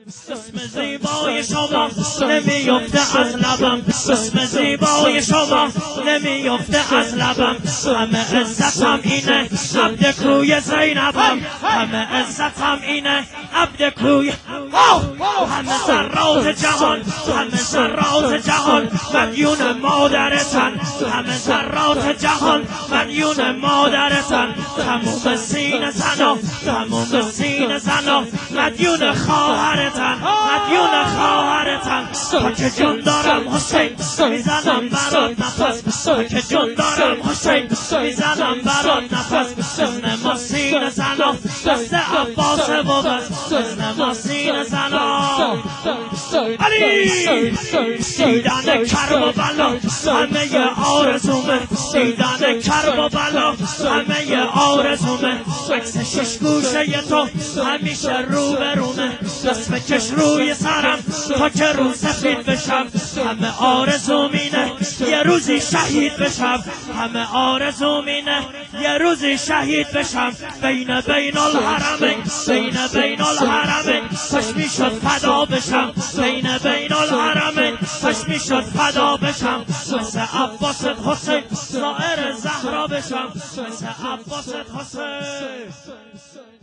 اسم زیبای شما نمیفته از لبم، اسم زیبای شما نمیفته از لبم. همه عزتم اینه عبد کوی زینبم، همه عزتم اینه عبد کوی. همه ذرات جهان، همه ذرات جهان مدیون مادرتن، همه ذرات جهان مدیون مادرتن. تموم سینه زنا، تموم سینه زنا مدیون خواهرتن، مدیون خواهرتن. تا که جون دارم حسین میزنم برات نفس، تا که جون دارم حسین میزنم برات نفس. اسم ما سینه زنا دست عباس بود، اسم ما سینه زنا علی. دیدن کرب و بلا همه آرزومه، دیدن کرب و بلا همه آرزومه. عکس شش گوشه تو همیشه رو برومه، دست بکش روی سرم تا که رو سفید بشم. همه آرزوم اینه یه روزی شهید بشم، همه آرزوم اینه یه روزی شهید بشم. بین الحرمین، بین الحرمین خوش میشد فدا بشم، بین الحرمین خوش میشد فدا بشم. مثل عباس حسین زائر زهرا بشم، مثل عباس حسین.